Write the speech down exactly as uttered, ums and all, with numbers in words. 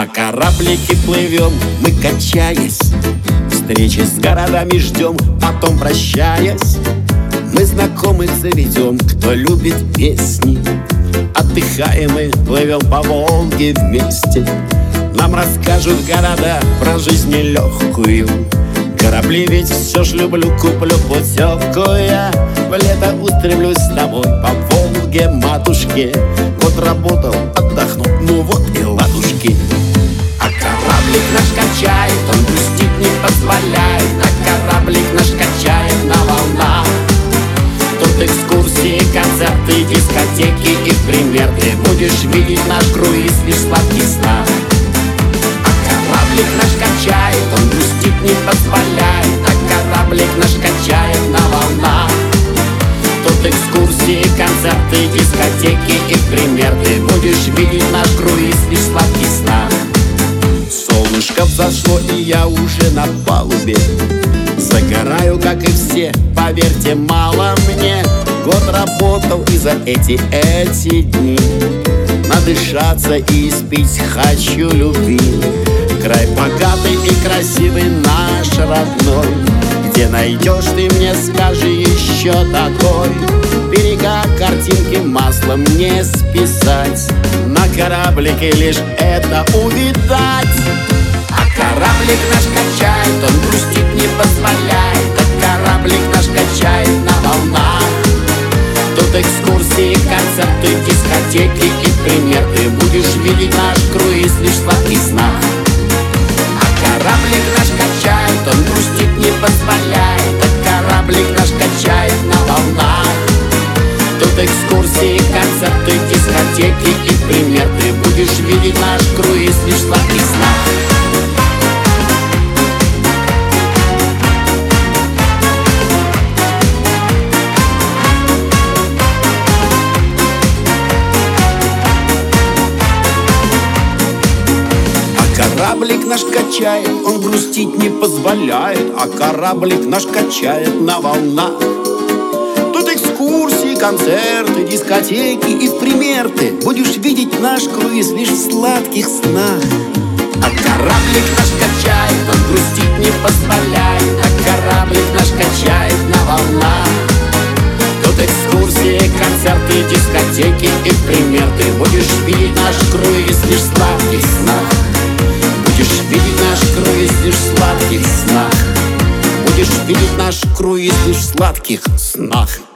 На кораблике плывем, мы качаясь, встречи с городами ждем, потом прощаясь. Мы знакомых заведем, кто любит песни. Отдыхаем и плывем по Волге вместе. Нам расскажут города про жизнь нелегкую. Корабли ведь все ж люблю, куплю путевку я. В лето устремлюсь с тобой по Волге, матушке. Вот работал, отдохнул, ну вот и ладушки. А кораблик наш качает, он грустить не позволяет. А кораблик наш качает на волнах. Тут экскурсии, концерты, дискотеки и пример. Ты будешь видеть наш круиз лишь в сладких снах. А кораблик наш качает, он грустить не позволяет. А кораблик наш качает на волнах. Тут экскурсии, концерты, дискотеки и пример. Ты будешь видеть наш круиз лишь в сладких снах. Солнышко взошло, и я уже на палубе. Загораю, как и все, поверьте, мало мне. Год работал, и за эти, эти дни надышаться и испить хочу любви. Край богатый и красивый наш родной. Где найдешь ты, мне скажи еще такой. Берега, картинки маслом не списать. На кораблике лишь это увидать. А кораблик наш качает, он грустить не позволяет. А кораблик наш качает на волнах. Тут экскурсии, концерты, дискотеки и пример. Ты будешь видеть наш круиз лишь в сладких снах. А кораблик наш качает, он грустить не позволяет. А кораблик наш качает на волнах. Тут экскурсии, концерты, дискотеки и пример. Ты будешь видеть наш круиз лишь в сладких снах. Кораблик наш качает, он грустить не позволяет. А кораблик наш качает на волнах. Тут экскурсии, концерты, дискотеки и в пример. Ты будешь видеть наш круиз лишь в сладких снах. А кораблик наш качает, он грустить не позволяет. А кораблик наш качает на волнах. Тут экскурсии, концерты, дискотеки и в пример. Ты будешь видеть наш круиз лишь в сладких снах. Будешь видеть наш круиз лишь в сладких снах. Будешь видеть наш круиз лишь в сладких снах.